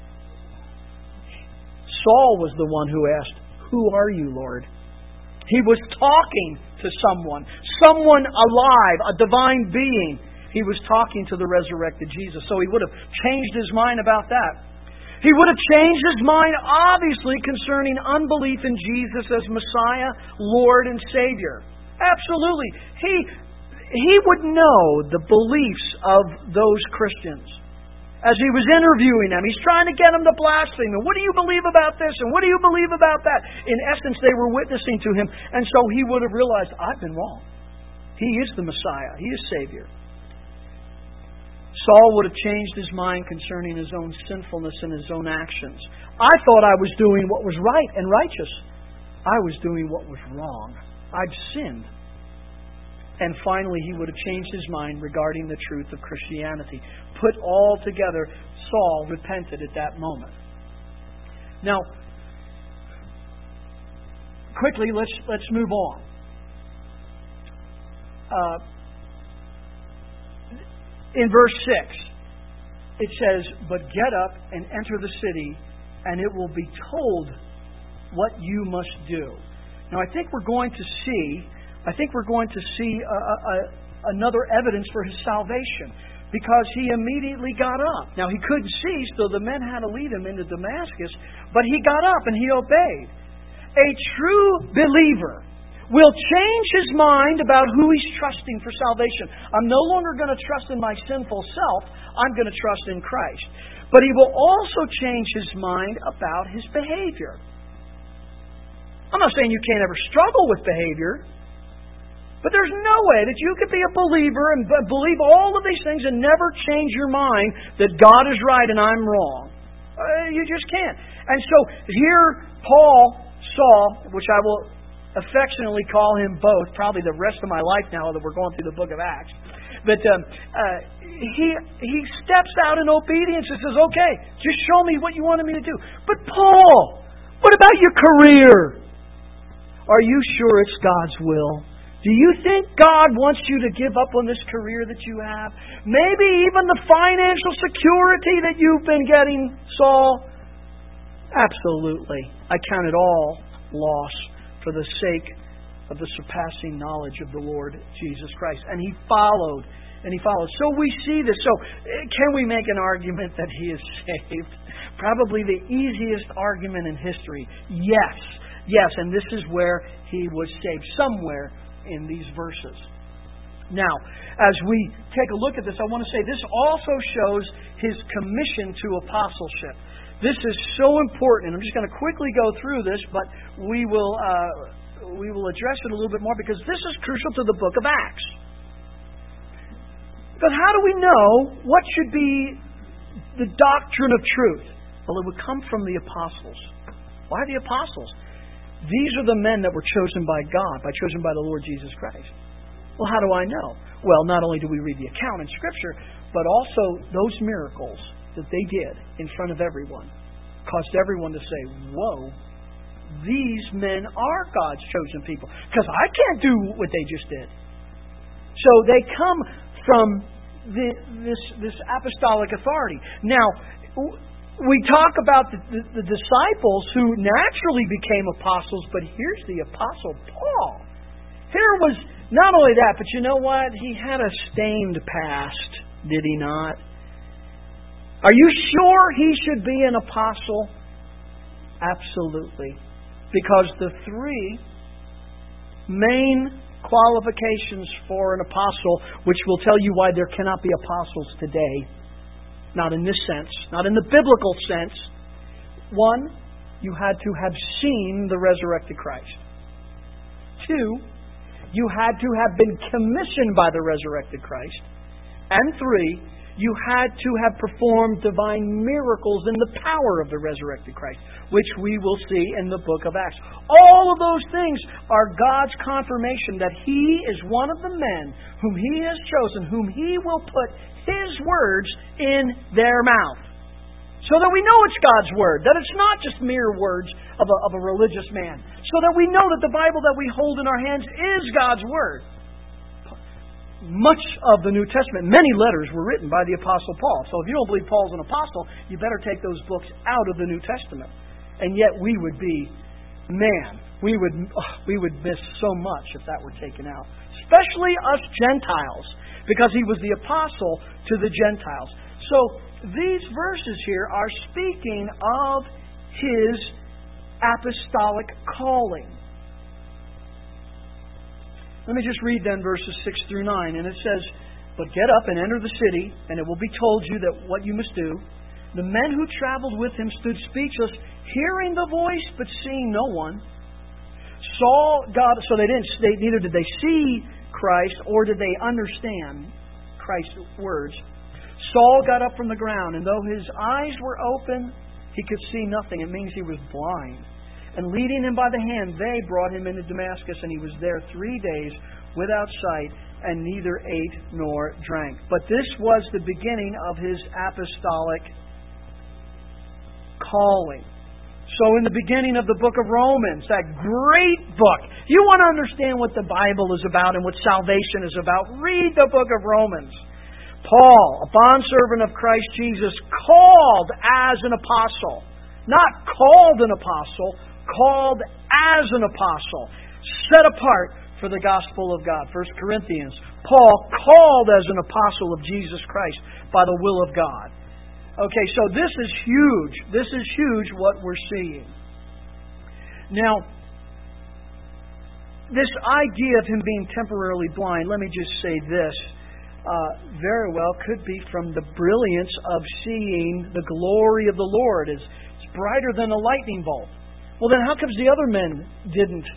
Saul was the one who asked, "Who are you, Lord?" He was talking to someone alive, a divine being. He was talking to the resurrected Jesus. So he would have changed his mind about that. He would have changed his mind, obviously, concerning unbelief in Jesus as Messiah, Lord, and Savior. Absolutely. He would know the beliefs of those Christians. As he was interviewing them, he's trying to get them to blaspheme. And what do you believe about this? And what do you believe about that? In essence, they were witnessing to him. And so he would have realized, I've been wrong. He is the Messiah. He is Savior. Saul would have changed his mind concerning his own sinfulness and his own actions. I thought I was doing what was right and righteous. I was doing what was wrong. I'd sinned. And finally, he would have changed his mind regarding the truth of Christianity. Put all together, Saul repented at that moment. Now, quickly, let's move on. In verse 6, it says, "But get up and enter the city, and it will be told what you must do." Now, I think we're going to see another evidence for his salvation, because he immediately got up. Now, he couldn't see, so the men had to lead him into Damascus, but he got up and he obeyed. A true believer will change his mind about who he's trusting for salvation. I'm no longer going to trust in my sinful self. I'm going to trust in Christ. But he will also change his mind about his behavior. I'm not saying you can't ever struggle with behavior, but there's no way that you could be a believer and believe all of these things and never change your mind that God is right and I'm wrong. You just can't. And so here Paul saw, which I will affectionately call him both, probably the rest of my life now that we're going through the book of Acts. But he steps out in obedience and says, "Okay, just show me what you wanted me to do." But Paul, what about your career? Are you sure it's God's will? Do you think God wants you to give up on this career that you have? Maybe even the financial security that you've been getting, Saul? Absolutely. I count it all loss for the sake of the surpassing knowledge of the Lord Jesus Christ. And he followed. So we see this. So can we make an argument that he is saved? Probably the easiest argument in history. Yes, and this is where he was saved, somewhere in these verses. Now, as we take a look at this, I want to say this also shows his commission to apostleship. This is so important. I'm just going to quickly go through this, but we will address it a little bit more, because this is crucial to the book of Acts. Because how do we know what should be the doctrine of truth? Well, it would come from the apostles. Why the apostles? These are the men that were chosen by God, chosen by the Lord Jesus Christ. Well, how do I know? Well, not only do we read the account in Scripture, but also those miracles that they did in front of everyone caused everyone to say, whoa, these men are God's chosen people. Because I can't do what they just did. So they come from this apostolic authority. Now, we talk about the disciples who naturally became apostles, but here's the Apostle Paul. Here was not only that, but you know what? He had a stained past, did he not? Are you sure he should be an apostle? Absolutely. Because the three main qualifications for an apostle, which will tell you why there cannot be apostles today, not in this sense, not in the biblical sense. One, you had to have seen the resurrected Christ. Two, you had to have been commissioned by the resurrected Christ. And three, you had to have performed divine miracles in the power of the resurrected Christ, which we will see in the book of Acts. All of those things are God's confirmation that He is one of the men whom He has chosen, whom He will put His words in their mouth. So that we know it's God's Word, that it's not just mere words of a religious man. So that we know that the Bible that we hold in our hands is God's Word. Much of the New Testament, many letters were written by the Apostle Paul. So if you don't believe Paul's an apostle, you better take those books out of the New Testament. And yet we would be, we would miss so much if that were taken out. Especially us Gentiles, because he was the apostle to the Gentiles. So these verses here are speaking of his apostolic calling. Let me just read then verses 6 through 9. And it says, "But get up and enter the city, and it will be told you that what you must do. The men who traveled with him stood speechless, hearing the voice, but seeing no one. Saw God," so neither did they see Christ, or did they understand Christ's words. "Saul got up from the ground, and though his eyes were open, he could see nothing." It means he was blind. "And leading him by the hand, they brought him into Damascus, and he was there 3 days without sight, and neither ate nor drank." But this was the beginning of his apostolic calling. So in the beginning of the book of Romans, that great book, if you want to understand what the Bible is about and what salvation is about, read the book of Romans. Paul, a bondservant of Christ Jesus, called as an apostle. Not called an apostle, called as an apostle, set apart for the gospel of God. 1 Corinthians, Paul called as an apostle of Jesus Christ by the will of God. Okay, so this is huge. This is huge what we're seeing. Now, this idea of him being temporarily blind, let me just say this, very well could be from the brilliance of seeing the glory of the Lord. It's brighter than a lightning bolt. Well, then how comes the other men didn't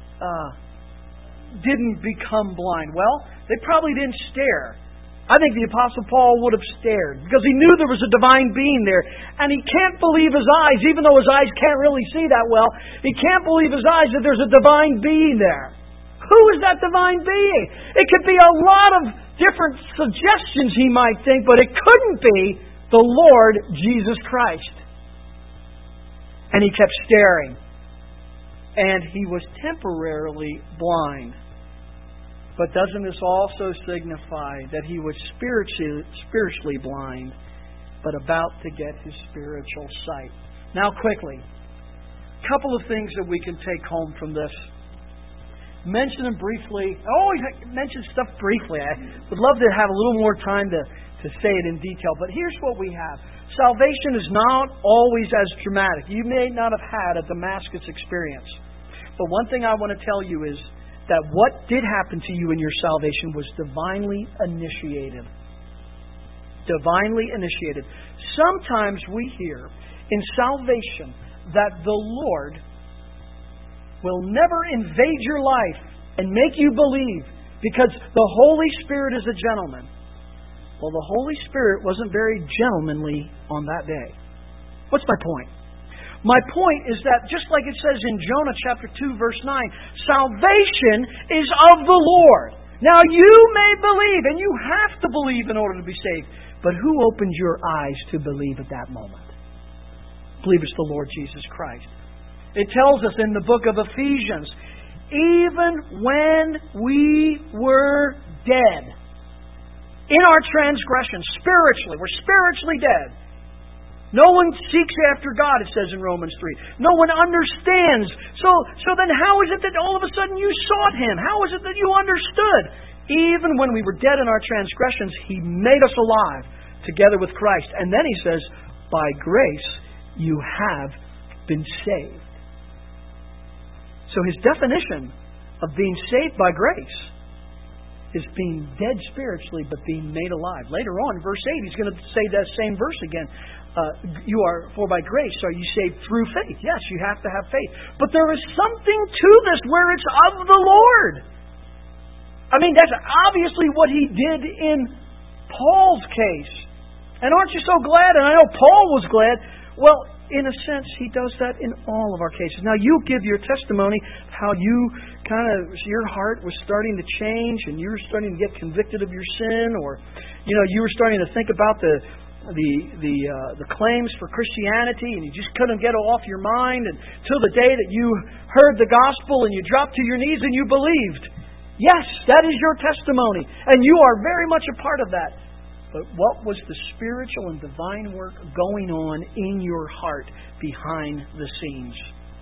become blind? Well, they probably didn't stare. I think the Apostle Paul would have stared because he knew there was a divine being there. And he can't believe his eyes, even though his eyes can't really see that well. He can't believe his eyes that there's a divine being there. Who is that divine being? It could be a lot of different suggestions he might think, but it couldn't be the Lord Jesus Christ. And he kept staring. And he was temporarily blind. But doesn't this also signify that he was spiritually blind, but about to get his spiritual sight? Now quickly, a couple of things that we can take home from this. Mention them briefly. Mention stuff briefly. I would love to have a little more time to say it in detail. But here's what we have. Salvation is not always as dramatic. You may not have had a Damascus experience. But one thing I want to tell you is that what did happen to you in your salvation was divinely initiated. Divinely initiated. Sometimes we hear in salvation that the Lord will never invade your life and make you believe because the Holy Spirit is a gentleman. Well, the Holy Spirit wasn't very gentlemanly on that day. What's my point? My point is that, just like it says in Jonah chapter 2, verse 9, salvation is of the Lord. Now you may believe, and you have to believe in order to be saved. But who opened your eyes to believe at that moment? I believe it's the Lord Jesus Christ. It tells us in the book of Ephesians, even when we were dead in our transgressions, spiritually, we're spiritually dead. No one seeks after God, it says in Romans 3. No one understands. So then how is it that all of a sudden you sought Him? How is it that you understood? Even when we were dead in our transgressions, He made us alive together with Christ. And then He says, by grace you have been saved. So His definition of being saved by grace is being dead spiritually but being made alive. Later on, verse 8, He's going to say that same verse again. For by grace are you saved through faith. Yes, you have to have faith. But there is something to this where it's of the Lord. I mean, that's obviously what He did in Paul's case. And aren't you so glad? And I know Paul was glad. Well, in a sense, He does that in all of our cases. Now, you give your testimony how your heart was starting to change and you were starting to get convicted of your sin, or you were starting to think about the claims for Christianity, and you just couldn't get it off your mind until the day that you heard the gospel and you dropped to your knees and you believed. Yes, that is your testimony, and you are very much a part of that. But what was the spiritual and divine work going on in your heart behind the scenes?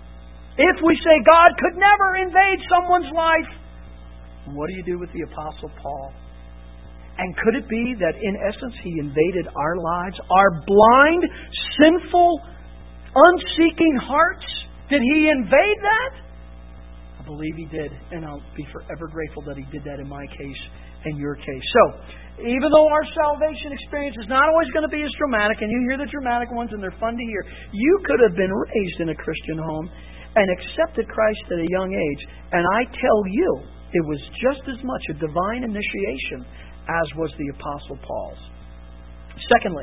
If we say God could never invade someone's life, what do you do with the Apostle Paul? And could it be that in essence He invaded our lives, our blind, sinful, unseeking hearts? Did He invade that? I believe He did, and I'll be forever grateful that He did that in my case and your case. So, even though our salvation experience is not always going to be as dramatic, and you hear the dramatic ones and they're fun to hear, you could have been raised in a Christian home and accepted Christ at a young age, and I tell you, it was just as much a divine initiation as was the Apostle Paul's. Secondly,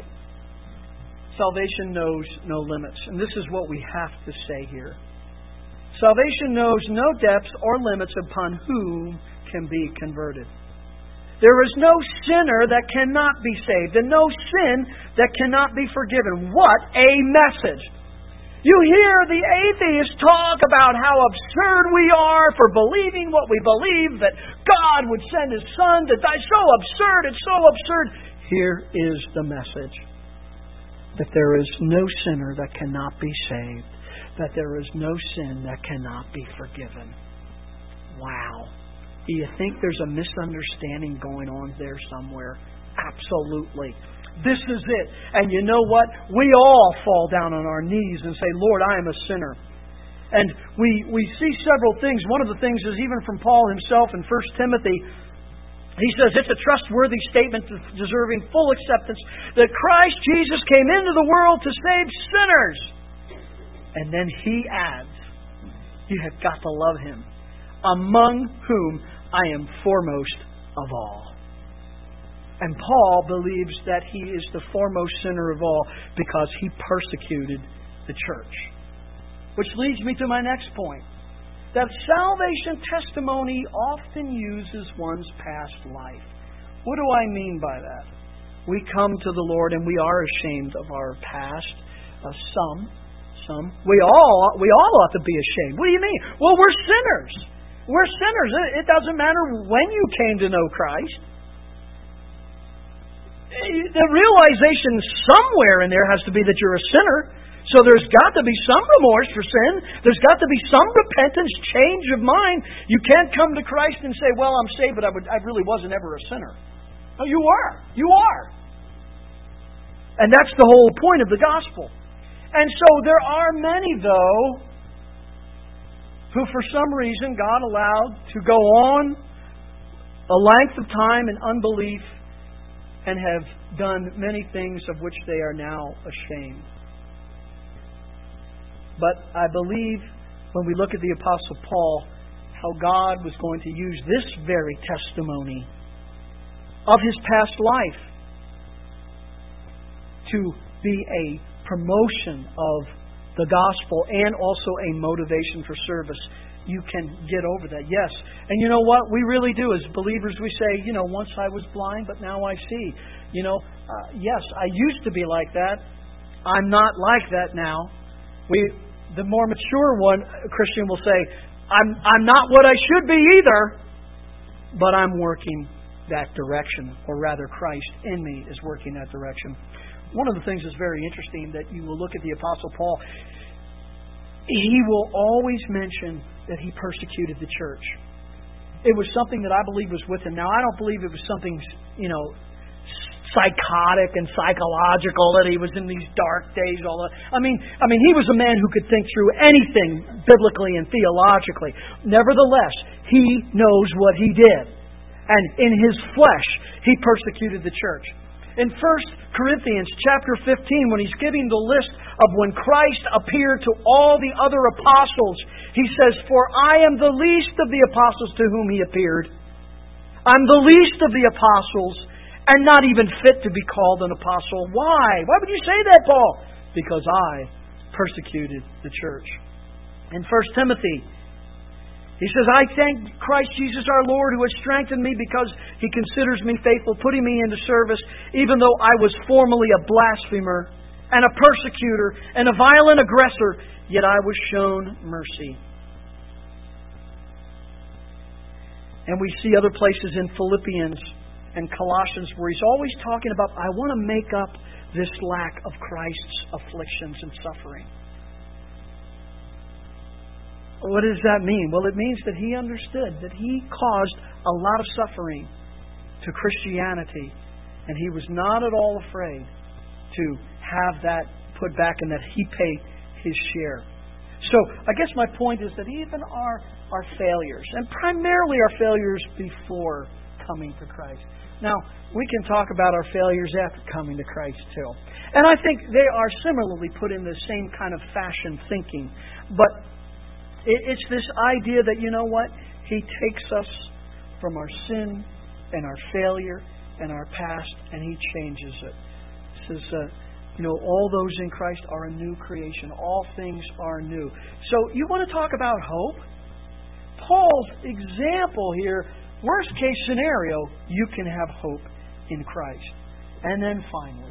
salvation knows no limits. And this is what we have to say here. Salvation knows no depths or limits upon whom can be converted. There is no sinner that cannot be saved, and no sin that cannot be forgiven. What a message! You hear the atheists talk about how absurd we are for believing what we believe, that God would send His Son to die. So absurd, it's so absurd. Here is the message. That there is no sinner that cannot be saved. That there is no sin that cannot be forgiven. Wow. Do you think there's a misunderstanding going on there somewhere? Absolutely. This is it. And you know what? We all fall down on our knees and say, Lord, I am a sinner. And we see several things. One of the things is even from Paul himself in 1 Timothy. He says it's a trustworthy statement deserving full acceptance that Christ Jesus came into the world to save sinners. And then he adds, you have got to love Him, among whom I am foremost of all. And Paul believes that he is the foremost sinner of all because he persecuted the church. Which leads me to my next point. That salvation testimony often uses one's past life. What do I mean by that? We come to the Lord and we are ashamed of our past. Some. We all ought to be ashamed. What do you mean? Well, we're sinners. We're sinners. It doesn't matter when you came to know Christ. The realization somewhere in there has to be that you're a sinner. So there's got to be some remorse for sin. There's got to be some repentance, change of mind. You can't come to Christ and say, well, I'm saved, but I really wasn't ever a sinner. No, you are. You are. And that's the whole point of the gospel. And so there are many, though, who for some reason God allowed to go on a length of time in unbelief and have done many things of which they are now ashamed. But I believe when we look at the Apostle Paul, how God was going to use this very testimony of his past life to be a promotion of the gospel and also a motivation for service, you can get over that. Yes. And you know what? We really do. As believers, we say, once I was blind, but now I see. Yes, I used to be like that. I'm not like that now. The more mature Christian will say, I'm not what I should be either, but I'm working that direction, or rather Christ in me is working that direction. One of the things that's very interesting that you will look at the Apostle Paul, he will always mention that he persecuted the church. It was something that I believe was with him. Now, I don't believe it was something, psychotic and psychological, that he was in these dark days. I mean, he was a man who could think through anything biblically and theologically. Nevertheless, he knows what he did. And in his flesh, he persecuted the church. In 1 Corinthians chapter 15, when he's giving the list of when Christ appeared to all the other apostles, he says, "For I am the least of the apostles to whom he appeared. I'm the least of the apostles, and not even fit to be called an apostle." Why? Why would you say that, Paul? Because I persecuted the church. In 1 Timothy, he says, "I thank Christ Jesus our Lord, who has strengthened me because He considers me faithful, putting me into service, even though I was formerly a blasphemer and a persecutor and a violent aggressor, yet I was shown mercy." And we see other places in Philippians and Colossians where he's always talking about, I want to make up this lack of Christ's afflictions and suffering. What does that mean? Well, it means that he understood that he caused a lot of suffering to Christianity, and he was not at all afraid to have that put back and that he paid his share. So, I guess my point is that even our failures, and primarily our failures before coming to Christ. Now, we can talk about our failures after coming to Christ too. And I think they are similarly put in the same kind of fashion thinking. But it's this idea that, you know what? He takes us from our sin and our failure and our past, and He changes it. He says, all those in Christ are a new creation. All things are new. So you want to talk about hope? Paul's example here, worst case scenario, you can have hope in Christ. And then finally,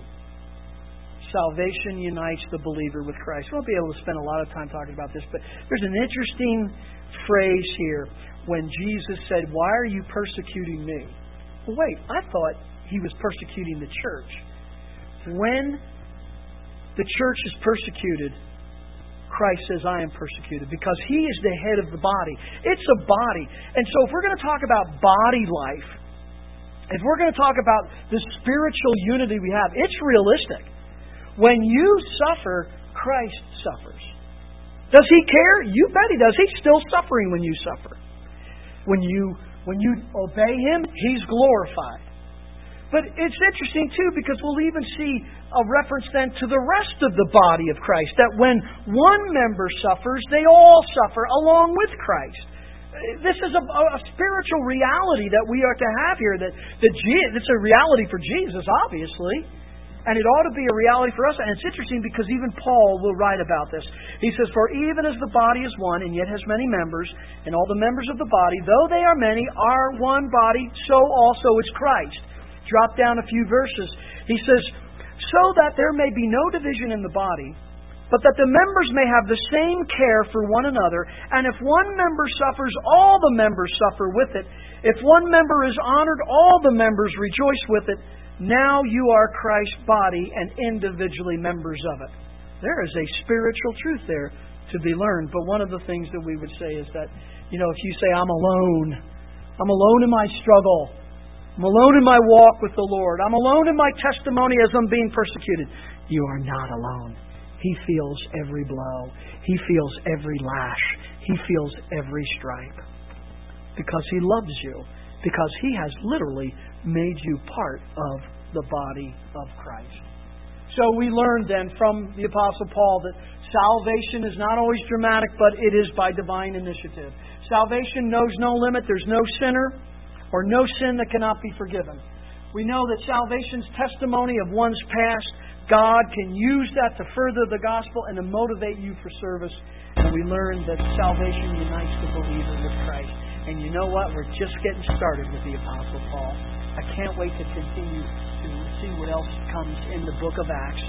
salvation unites the believer with Christ. We won't be able to spend a lot of time talking about this, but there's an interesting phrase here when Jesus said, "Why are you persecuting me?" Well, wait, I thought He was persecuting the church. When the church is persecuted, Christ says, "I am persecuted," because He is the head of the body. It's a body. And so if we're going to talk about body life, if we're going to talk about the spiritual unity we have, it's realistic. When you suffer, Christ suffers. Does He care? You bet He does. He's still suffering when you suffer. When you obey Him, He's glorified. But it's interesting too, because we'll even see a reference then to the rest of the body of Christ, that when one member suffers, they all suffer along with Christ. This is a spiritual reality that we are to have here. That it's a reality for Jesus, obviously. And it ought to be a reality for us. And it's interesting because even Paul will write about this. He says, "For even as the body is one and yet has many members, and all the members of the body, though they are many, are one body, so also is Christ." Drop down a few verses. He says, "So that there may be no division in the body, but that the members may have the same care for one another. And if one member suffers, all the members suffer with it. If one member is honored, all the members rejoice with it. Now you are Christ's body and individually members of it." There is a spiritual truth there to be learned. But one of the things that we would say is that, if you say, I'm alone in my struggle, I'm alone in my walk with the Lord, I'm alone in my testimony as I'm being persecuted, you are not alone. He feels every blow. He feels every lash. He feels every stripe. Because He loves you. Because He has literally made you part of the body of Christ. So we learned then from the Apostle Paul that salvation is not always dramatic, but it is by divine initiative. Salvation knows no limit. There's no sinner or no sin that cannot be forgiven. We know that salvation's testimony of one's past God can use that to further the gospel and to motivate you for service. And we learn that salvation unites the believer with Christ. And you know what? We're just getting started with the Apostle Paul. I can't wait to continue to see what else comes in the book of Acts.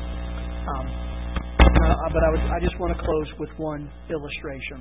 But I just want to close with one illustration.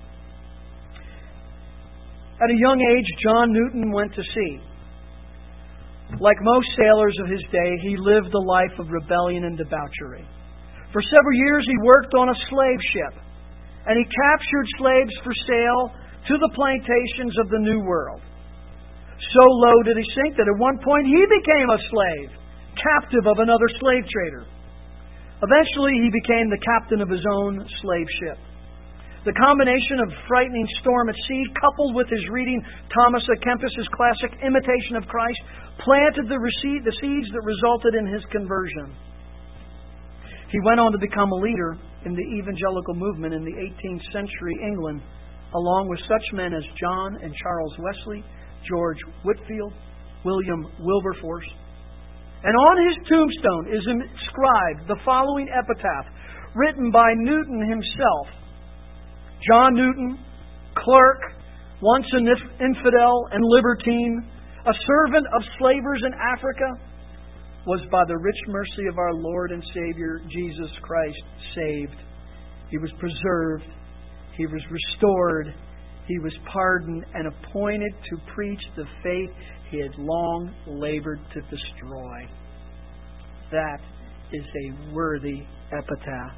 At a young age, John Newton went to sea. Like most sailors of his day, he lived a life of rebellion and debauchery. For several years, he worked on a slave ship, and he captured slaves for sale to the plantations of the New World. So low did he sink that at one point he became a slave, captive of another slave trader. Eventually, he became the captain of his own slave ship. The combination of frightening storm at sea, coupled with his reading Thomas à Kempis's classic Imitation of Christ, planted the seeds that resulted in his conversion. He went on to become a leader in the evangelical movement in the 18th century England, along with such men as John and Charles Wesley, George Whitefield, William Wilberforce. And on his tombstone is inscribed the following epitaph, written by Newton himself. John Newton, clerk, once an infidel and libertine, a servant of slavers in Africa, was by the rich mercy of our Lord and Savior Jesus Christ saved. He was preserved. He was restored. He was pardoned and appointed to preach the faith he had long labored to destroy. That is a worthy epitaph.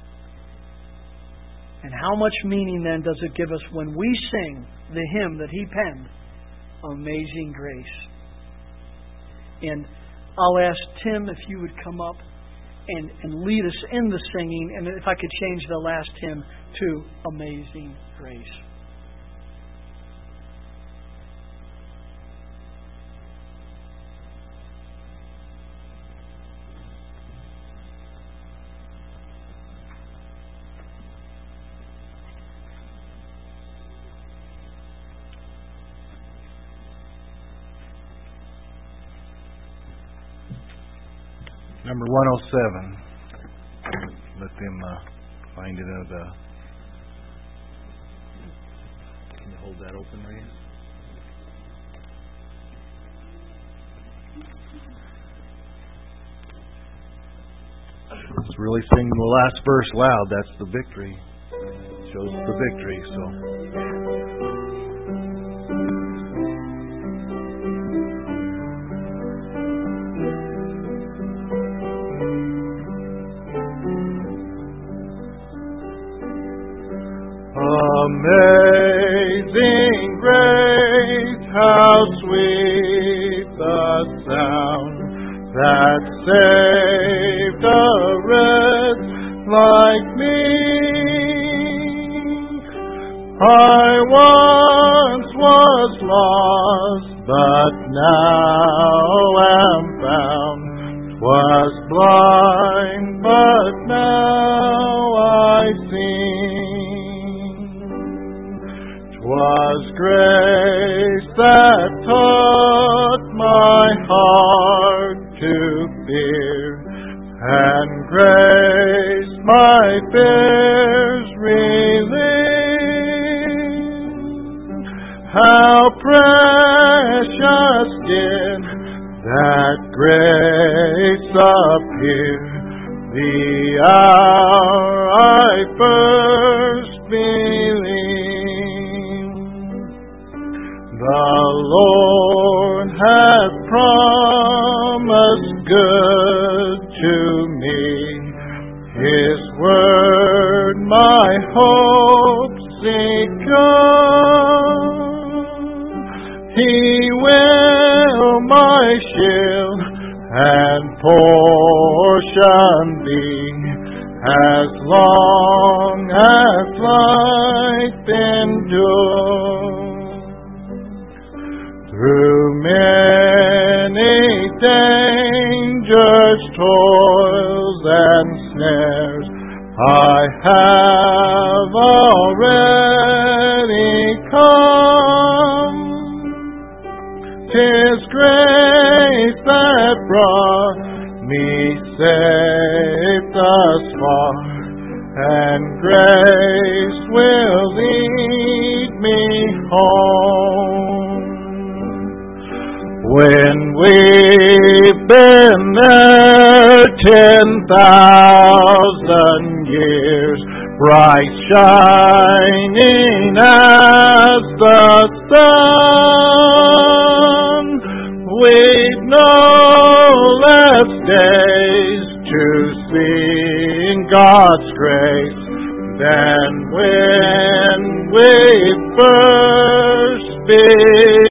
And how much meaning then does it give us when we sing the hymn that he penned, Amazing Grace? And I'll ask Tim if you would come up and lead us in the singing, and if I could change the last hymn to Amazing Grace. Number 107. Let them find it in the... Can you hold that open, Ray? Let's really sing the last verse loud. That's the victory. It shows the victory, so... Amazing grace, how sweet the sound that saved a wretch like me. I once was lost, but now am found. 'Twas blind, but now I see. 'Twas grace that taught my heart to fear, and grace my fears relieved. How precious did that grace appear the hour I first believed. The Lord hath promised good to me. His word my hope secure. He will my shield and portion be, as long as life endures. Through many dangers, toils, and snares, I have already come. 'Tis grace that brought me safe us far, and grace will lead me home. When we've been there 10,000 years, bright shining as the sun, we've no less days to sing God's grace than when we first began.